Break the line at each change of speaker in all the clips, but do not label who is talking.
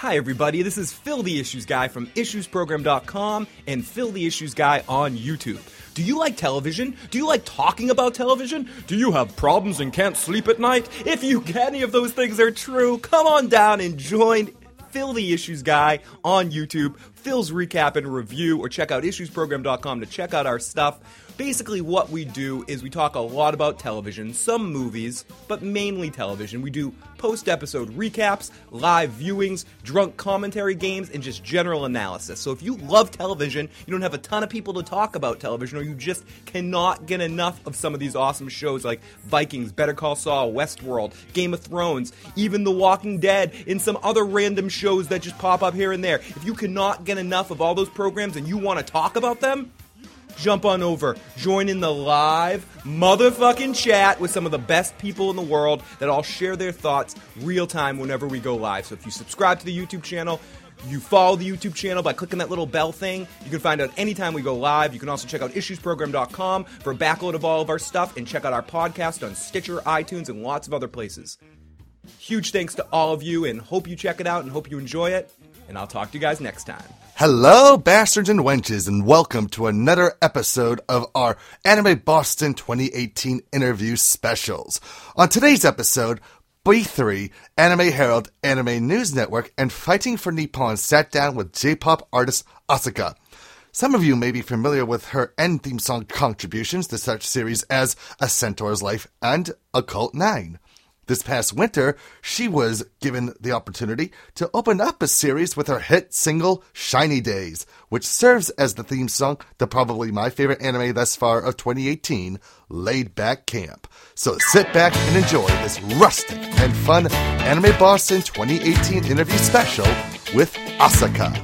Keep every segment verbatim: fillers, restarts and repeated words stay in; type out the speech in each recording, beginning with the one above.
Hi everybody, this is Phil the Issues Guy from issues program dot com and Phil the Issues Guy on YouTube. Do you like television? Do you like talking about television? Do you have problems and can't sleep at night? If you any of those things are true, come on down and join Phil the Issues Guy on YouTube, Phil's Recap and Review, or check out issues program dot com to check out our stuff. Basically, what we do is we talk a lot about television, some movies, but mainly television. We do post-episode recaps, live viewings, drunk commentary games, and just general analysis. So if you love television, you don't have a ton of people to talk about television, or you just cannot get enough of some of these awesome shows like Vikings, Better Call Saul, Westworld, Game of Thrones, even The Walking Dead, and some other random shows that just pop up here and there. If you cannot get enough of all those programs and you want to talk about them, jump on over, join in the live motherfucking chat with some of the best people in the world that all share their thoughts real time whenever we go live. So if you subscribe to the YouTube channel, you follow the YouTube channel by clicking that little bell thing, you can find out anytime we go live. You can also check out issues program dot com for a backload of all of our stuff and check out our podcast on Stitcher, iTunes, and lots of other places. Huge thanks to all of you, and hope you check it out and hope you enjoy it. And I'll talk to you guys next time.
Hello, bastards and wenches, and welcome to another episode of our Anime Boston twenty eighteen interview specials. On today's episode, B three, Anime Herald, Anime News Network, and Fighting for Nippon sat down with J-pop artist Asuka. Some of you may be familiar with her end theme song contributions to such series as A Centaur's Life and Occult Nine. This past winter, she was given the opportunity to open up a series with her hit single, Shiny Days, which serves as the theme song to probably my favorite anime thus far of twenty eighteen, Laid Back Camp. So sit back and enjoy this rustic and fun Anime Boston twenty eighteen interview special with Asuka.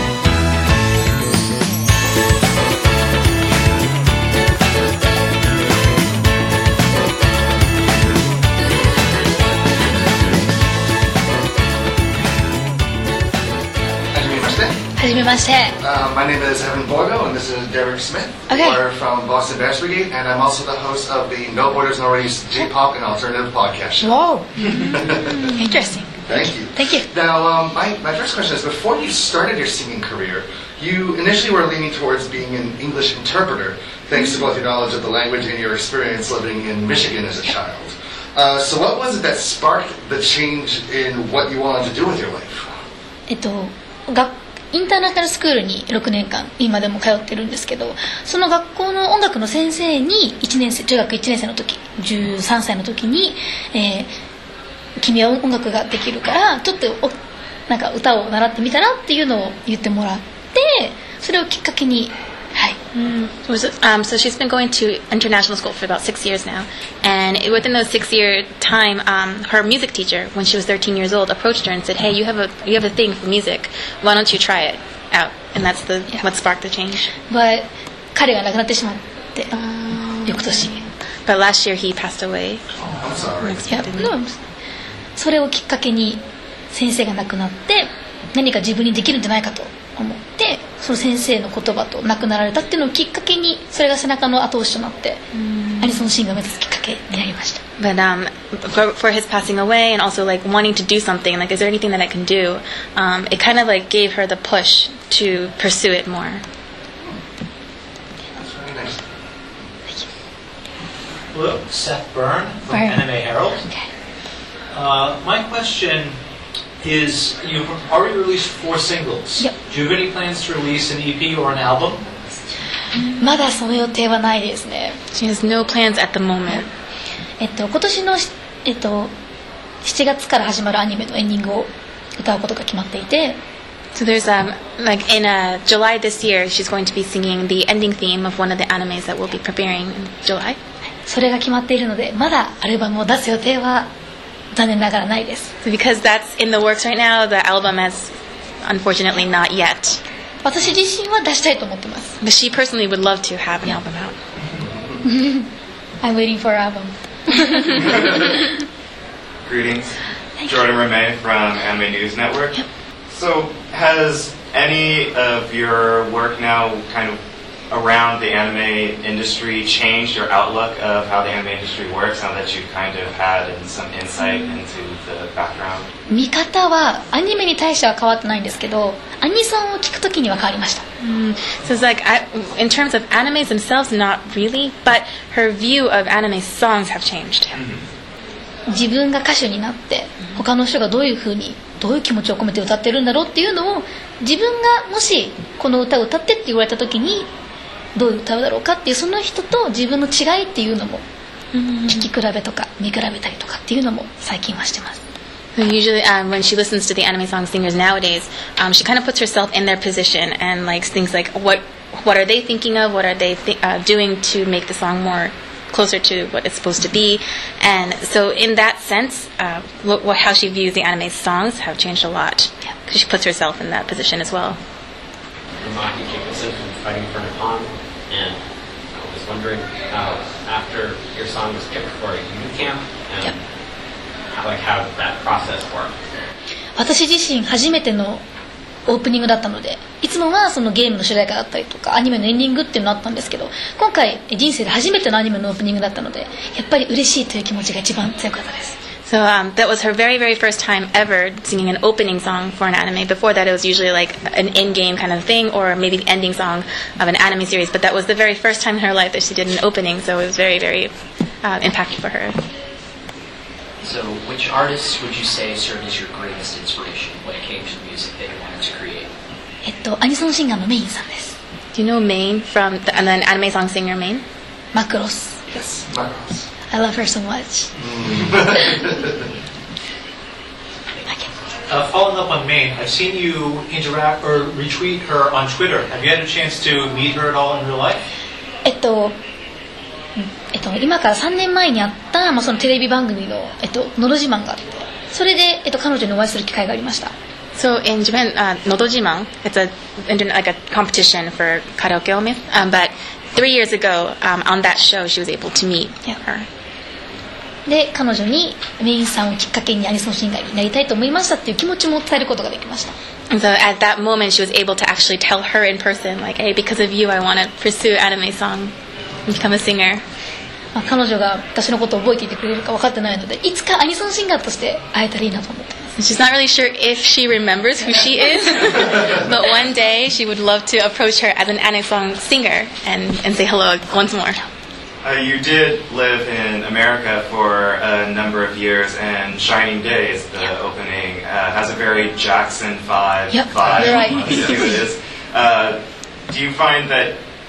Uh, my name is Evan Borgo, and this is Derek Smith.
Okay.
We're from Boston Bash Brigade, and I'm also the host of the No Borders No Worries J-pop and Alternative podcast show.
Whoa. Interesting.
Thank you.
Thank you.
Now, um, my, my first question is, before you started your singing career, you initially were leaning towards being an English interpreter, thanks to both your knowledge of the language and your experience living in Michigan as a child. Uh, so what was it that sparked the change in what you wanted to do with your life?
えっと、がインターナショナルスクールにろくねんかん今でも通ってるんですけど、その学校の音楽の先生にいちねん生中学いちねん生の時じゅうさんさいの時に、えー、君は音楽ができるからちょっとおなんか歌を習ってみたらっていうのを言ってもらって、それをきっかけにはい。
Mm. Um, so she's been going to international school for about six years now, and within those six-year time, um, her music teacher, when she was thirteen years old, approached her and said, "Hey, you have a you have a thing for music. Why don't you try it out?" And that's the
yeah.
what sparked the change.
But 彼が亡くなってしまって、uh, 翌年。
But last year he passed away.
Oh, I'm sorry.
Unexpectedly.
それをきっかけに先生が亡くなって何か自分にできるんじゃないかと思って、その先生の言葉と亡くなられたっていうのをきっかけに、それが背中の後押しとなって、アニソンシンガーを目指すきっかけになりました。
But um, for, for his passing away and also like wanting to do something, like is there anything that I can do? Um, it kind of like gave her the push to pursue it more.
That's very nice.
Hello, Seth Byrne from
Byrne.
Anime Herald.
Okay.
Uh, my question is, you've already released four singles.
Yep.
Do you have any plans to release an E P or an album?
まだその予定はないですね。
She has no plans at the moment.
えっと今年のえっとしちがつから始まるアニメのエンディングを歌うことが決まっていて。
So there's um like in uh, July this year, she's going to be singing the ending theme of one of the animes that we'll be preparing in July.
それが決まっているので、まだアルバムを出す予定は残念ながらないです。
So because that's in the works right now, the album has unfortunately not yet.
私自身は出したいと思ってます。
But she personally would love to have an album out.
I'm waiting for an album.
Greetings, Jordan Ramey from Anime News Network.
Yep.
So, has any of your work now kind of around the anime industry changed your outlook of how the anime industry works now that you've kind of had some insight into the background?
見方はアニメに対しては変わってないんですけど、アニソンを聞くときには変わりました。
Mm. So it's like, I, in terms of animes themselves, not really, but her view of anime songs have changed.
自分が歌手になって他の人がどういう風にどういう気持ちを込めて歌ってるんだろうっていうのを自分がもしこの歌を歌ってって言われた時にどういう歌うだろうかっていうその人と自分の違いっていうのも聴き比べとか見比べたりとかっていうのも最近はしてます。
So usually, um, when she listens to the anime song singers nowadays, um, she kind of puts herself in their position and likes things like what what are they thinking of, what are they th- uh, doing to make the song more closer to what it's supposed to be, and so in that sense, uh, lo- how she views the anime songs have changed a lot because she puts herself in that position as well.
I'm Maki Jacobson from Fighting for Nippon, and I was wondering uh, after your song was picked for a youth camp, and
yep.
how, like how that process worked.
私自身初めてのオープニングだったので、いつもはそのゲームの主題歌だったりとかアニメのエンディングっていうのがあったんですけど、今回人生で初めてのアニメのオープニングだったので、やっぱり嬉しいという気持ちが一番強かったです。
So um, that was her very, very first time ever singing an opening song for an anime. Before that, it was usually like an in-game kind of thing, or maybe the ending song of an anime series. But that was the very first time in her life that she did an opening, so it was very, very uh, impactful for her.
So, which artists would you say served as your greatest inspiration when it came to the music that you wanted to create?
えっとアニソンシンガーのメインさんです。
Do you know Main from the, and then anime song singer Main?
マクロス。
Yes, Macross.
I love her so much.
Uh, following up on Main, I've seen you interact or retweet her on Twitter. Have you had a chance to meet her at all in real life?
えっと、えっと、今からさんねんまえにあった、まあ、そのテレビ番組の、えっと、のど自慢があって、それで、えっと、彼女にお会いする機会がありました。
So in Japan, uh, Nodojiman, it's a like a competition for karaoke omi. Um, but three years ago, um, on that show, she was able to meet her.
で、彼女にメインさんをきっかけにアニソンシンガーになりたいと思いましたっていう気持ちも伝えることができました。
And so at that moment, she was able to actually tell her in person, like, "Hey, because of you, I want to pursue anime song, and become a singer."
まあ、彼女が私のことを覚えていてくれるか分かってないので、いつかアニソンシンガーとして会えたらいいなと思ってます。
She's not really sure if she remembers who she is, but one day she would love to approach her as an anime song singer and, and say hello once more.
Uh, you did live in America for a number of years, and Shining Days, the yep. opening, uh, has a very Jackson five
yep,
vibe.
You're right.
it is. Uh, do you find that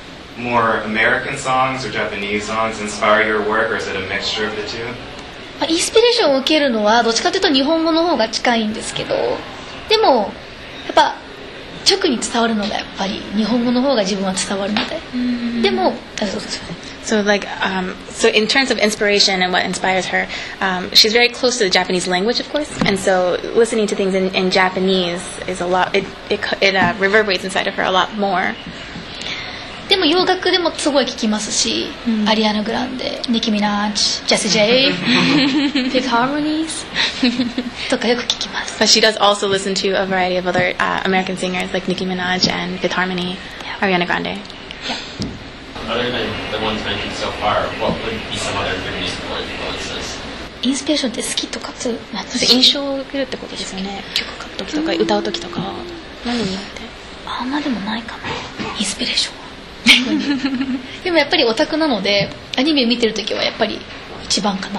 more American songs or Japanese songs inspire your work, or is it a mixture of the two?
インスピレーションを受けるのはどっちかというと日本語の方が近いんですけど、でもやっぱ直に伝わるのがやっぱり日本語の方が自分は伝わるので、でもそうですよね。
So like, um, so in terms of inspiration and what inspires her, um, she's very close to the Japanese language, of course, and so listening to things in, in Japanese is a lot. It it, it uh, reverberates inside of her a lot more.
でも洋楽でもすごい聞きますし、うん、アリアナ・グランデ、ニキ・ミナージ、ジェス・ジェイ、フィフ・ハーモニーズとかよく聞きます。
But she does also listen to a variety of other uh, American singers like Nicki Minaj and Fifth Harmony, yeah. Ariana Grande.
Yeah.
Other than the ones mentioned so far, what would be some other good musical influences?
インスピレーションって好きとかそういう
印象を受けるってことですよね。曲書くときとか歌うときとか何によって？
あんまでもないかな。インスピレーションは。でもやっぱりオタクなのでアニメ見てるときはやっぱり一番かなって。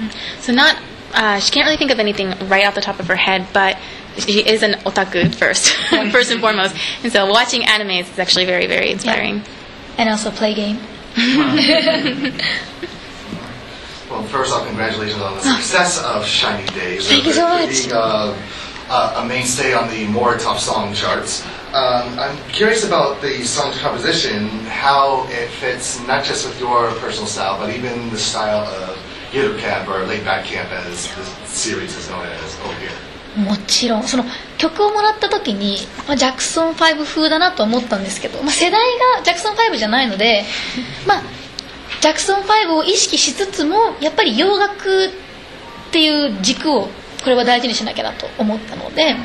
So not, uh, she can't really think of anything right off the top of her head, but she is an otaku first, first and foremost. And so watching animes is actually very, very inspiring.
Yeah. And also play game.
Well, first off, congratulations on the success of Shining Days.
Thank you so much.
Being uh, uh, a mainstay on the more top song charts. Um, I'm curious about the song's composition, how it fits not just with your personal style, but even the style of Yeru Camp or Laid Back Camp, as the series is known as over here.
もちろんその曲をもらった時に、まあ、ジャクソンファイブ風だなと思ったんですけど、まあ、世代がジャクソンファイブじゃないので、まあ、ジャクソンファイブを意識しつつもやっぱり洋楽っていう軸をこれは大事にしなきゃなと思ったので、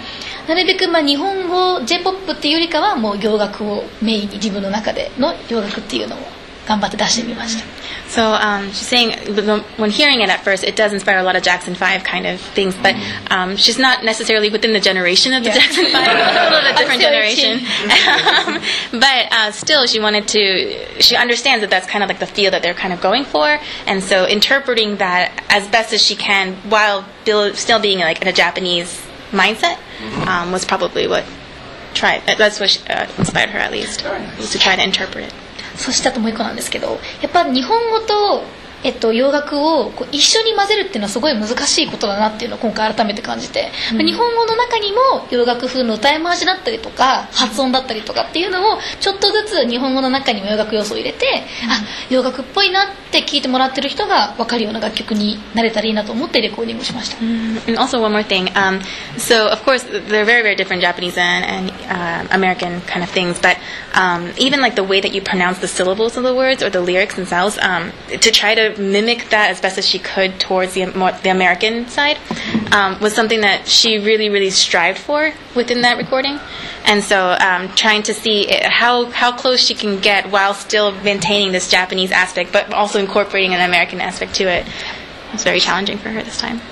なるべくまあ日本語 J-ポップ っていうよりかはもう洋楽をメインに自分の中での洋楽っていうのを頑張って出してみました。
So um, she's saying when hearing it at first, it does inspire a lot of Jackson five kind of things, but um, she's not necessarily within the generation of the yeah. Jackson five, a little bit different generation. um, but uh, still, she wanted to, she understands that that's kind of like the feel that they're kind of going for, and so interpreting that as best as she can while still being like in a Japanese mindset um, was probably what tried, that's what she, uh, inspired her at least, was to try to interpret it.
そしてあともう一個なんですけど、やっぱ日本語と、えっと、洋楽をこう一緒に混ぜるっていうのはすごい難しいことだなっていうのを今回改めて感じて、うん、日本語の中にも洋楽風の歌い回しだったりとか発音だったりとかっていうのをちょっとずつ日本語の中にも洋楽要素を入れて、うん、あ、洋楽っぽいなって聞いてもらってる人が分かるような楽曲になれたらいいなと思ってレコーディングしました。
Mm, and also one more thing, um, so of course they're very very different Japanese and, and uh, American kind of things, but um, even like the way that you pronounce the syllables of the words or the lyrics themselves, um, to try to mimic that as best as she could towards the, more, the American side um, was something that she really really strived for within that recording, and so um, trying to see it, how how close she can get while still maintaining this Japanese aspect but also incorporating an American aspect to it. It was very challenging for her this time.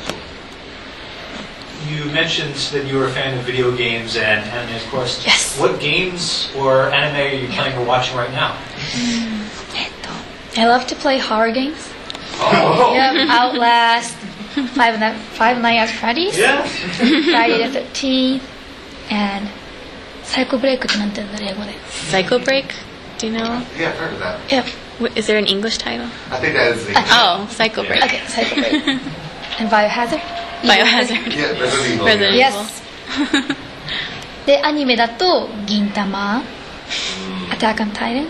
You mentioned that you were a fan of video games and anime, of course.
Yes.
What games or anime are you planning on watching right now?
I love to play horror games.
Oh.
Yep, Outlast, Five Nights Five Nights at Freddy's,
yeah.
Friday the thirteenth, and Psycho Break ってなんて言うんだろう英語で。
Psycho Break? Do you know?
Yeah, I've heard of that.
Yep.
Is there an English title?
I think that is the English.
Oh, Psycho Break.
Okay, Psycho Break. And Biohazard?
Biohazard.
Yeah, Resident Evil.
Resident
Yes. で、アニメだと銀魂、Attack on Titan。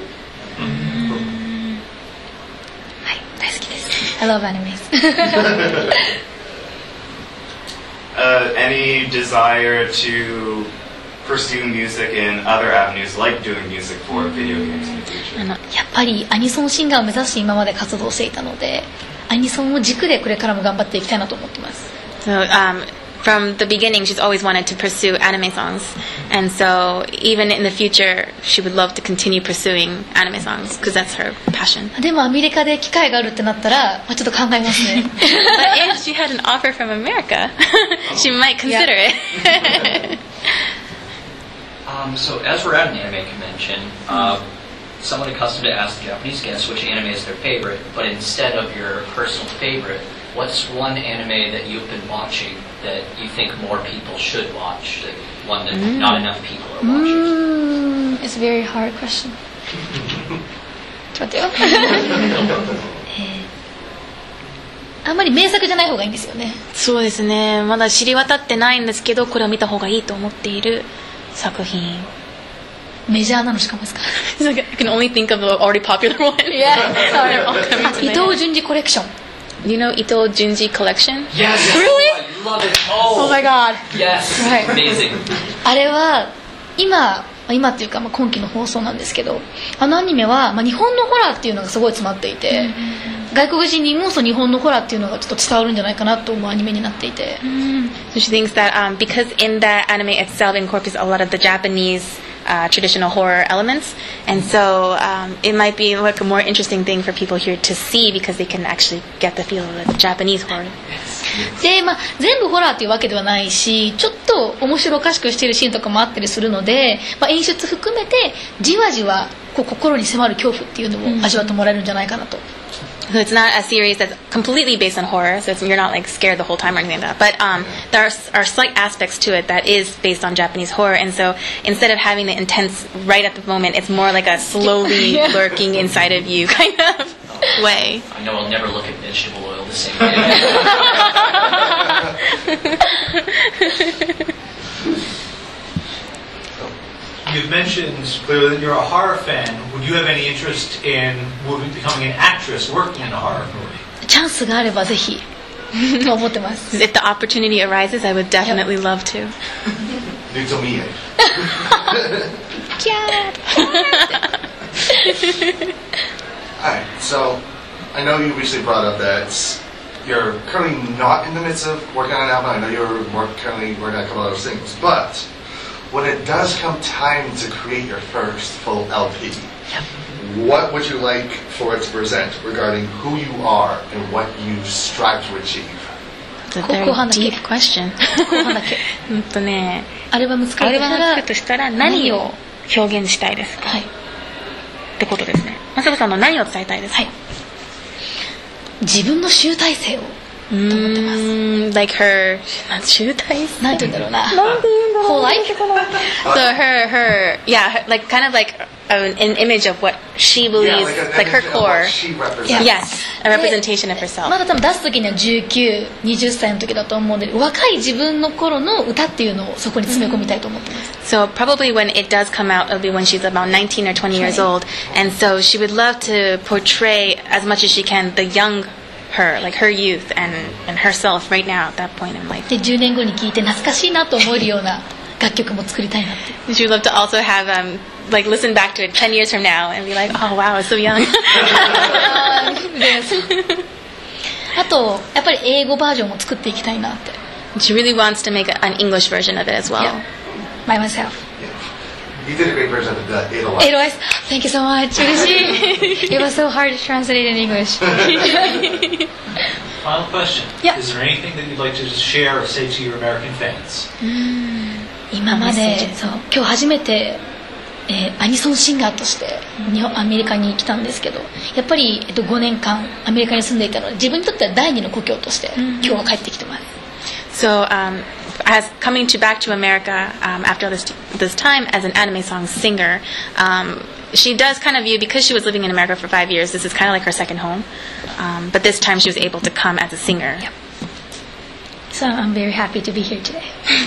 はい、大好きです。I love animes.
uh, any desire to pursue music in other avenues, like doing music for video games in the future?
あのやっぱりアニソンシンガーを目指して今まで活動していたので、アニソンを軸でこれからも頑張っていきたいなと思ってます。
So, um, from the beginning, she's always wanted to pursue anime songs, and so even in the future, she would love to continue pursuing anime songs because that's her passion.
でもアメリカで機会があるってなったら、まあ、ちょっと考えますね。
But if she had an offer from America, she might consider it.
um, so, as we're at an anime convention, uh, somewhat accustomed to ask Japanese guests which anime is their favorite, but instead of your personal favorite, what's one anime that you've been watching that you think more people should watch, that one that mm. not enough people are watching?
Mm, it's a very hard question. ちょっと待ってよ。あんまり名作じゃない方がいいんですよね。
そうですね。まだ知り渡ってないんですけど、これは見た方がいいと思っている作品。
メジャーなのしかもですか。
I can only think of the already popular one.
Yeah. 伊藤潤二コレクション。
You know Ito Junji Collection?
Yes.
Really?
Oh, I love it. Oh,
oh my god.
Yes.
Right.
Amazing.
あれは今今っていうかまあ今期の放送なんですけど、あのアニメはまあ日本のホラーっていうのがすごい詰まっていて、外国人にもそう日本のホラーっていうのがちょっと伝わるんじゃないかなと思うアニメになっていて。
So she thinks that um, because in that anime itself incorporates a lot of the Japanese Uh, traditional horror elements, and so um, it might be like a more interesting thing for people here to see because they can actually get the feel of the Japanese horror.
で、まあ、全部ホラーっていうわけではないし、ちょっと面白おかしくしてるシーンとかもあったりするので、まあ、演出含めてじわじわこう心に迫る恐怖っていうのも味わってもらえるんじゃないかなと。
So it's not a series that's completely based on horror, so it's, you're not like scared the whole time or anything like that. But um, there are, are slight aspects to it that is based on Japanese horror, and so instead of having the intense right at the moment, it's more like a slowly yeah. lurking inside of you kind of way.
I know I'll never look at vegetable oil the same way.
You've mentioned clearly that you're a horror fan. Would you have any interest in moving, becoming an actress working in a horror movie?
チャンスがあればぜひと思ってます。
If the opportunity arises, I would definitely love to.
Dito mie.
Cat.
Alright, so I know you recently brought up that you're currently not in the midst of working on an album. I know you're more currently working on a couple other singles, but when it does come time to create your first full L P, what would you like for it to present regarding who you are and what you strive to achieve?
It's a very deep question. うんとね、
アルバム作
ア
るとしたら
ルバム作るとしたら何を表現したいですか、
はい、
ってことですね。まさこさんの何を伝えたいですか、
はい、自分の集大成をと思ってます。
like her 集大成
なんて言うんだろうな。
なんて言うんだろう。
whole life?
So her, her, yeah, her, like kind of like an, an image of what she believes,
Yeah, like, a,
like her
image of
core.
what she represents.
Yeah.
Yes, a representation of herself.
まだ多分出す時にはじゅうきゅう、はたちの時だと思うんで、若い自分の頃の歌っていうのをそこに詰め込みたいと思ってます。
So probably when it does come out, it'll be when she's about nineteen or twenty years old, and so she would love to portray as much as she can the young her, like her youth and, and herself right now at that point in life.
でじゅうねんごに聴いて懐かしいなと思えるような楽曲も作りたいなって。
She would love to also have um, like listen back to it ten years from now and be like, oh wow, it's so young.
あとやっぱり英語バージョンも作っていきたいなって。
She really wants to make a, an English version of it as well.
Yeah. By myself.
You did a great version of the Edelweiss.
Edelweiss, thank you so much. 嬉しい。It was so hard to translate in English.
Final question.
Yeah.
Is there anything that you'd like to just share or say to your American fans?
今までそう今日初めて、えーアニソンシンガーとして日本アメリカに来たんですけど、やっぱり、えっと、ごねんかんアメリカに住んでいたので自分にとっては第二の故郷として今日は帰ってきてます。
So, um, as coming to back to America um, after this this time as an anime song singer, um, she does kind of view, because she was living in America for five years, this is kind of like her second home. Um, but this time she was able to come as a singer.
Yep. So I'm very happy to be here today.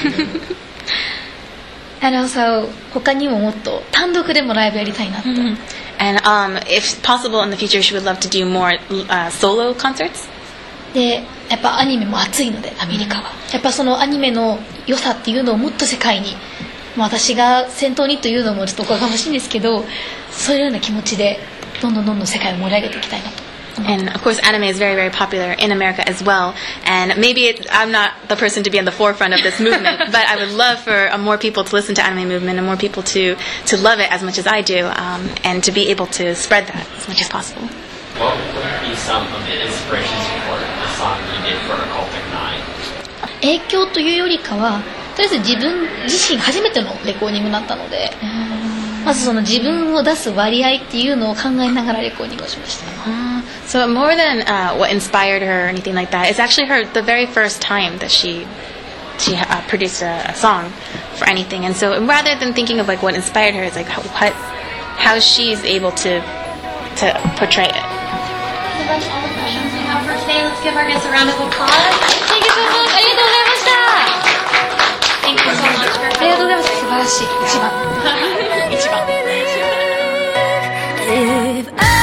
And also 他にももっと単独でもライブやりたいなって。
And um, if possible in the future, she would love to do more uh, solo concerts.
でやっぱアニメも熱いのでアメリカはやっぱそのアニメの良さっていうのをもっと世界に、まあ私が先頭にというのもちょっとおこがましいんですけど、そういうような気持ちでどんどんどんどん世界を盛り上げていきたいなと。
And of course, anime is very, very popular in America as well. And maybe it, I'm not the person to be on the forefront of this movement, but I would love for uh, more people to listen to anime movement and more people to, to love it as much as I do, um, and to be able to spread that as much as possible.
What would be some of the inspirations for the song you did for Occultic Nine?
影響というよりかはとりあえず自分自身初めてのレコーディングだったので、まずその自分を出す割合っていうのを考えながらレコーディングをしました。
So more than uh, what inspired her or anything like that, it's actually her the very first time that she she uh, produced a, a song for anything. And so rather than thinking of like what inspired her, it's like how, what how she's able to to portray it.
That's all the questions we have for today. Let's give our guests a round of applause. Thank you so much. ありがとうございました。
Thank you so much for
ありがとうございました。素晴らしい。一番。一番。
If I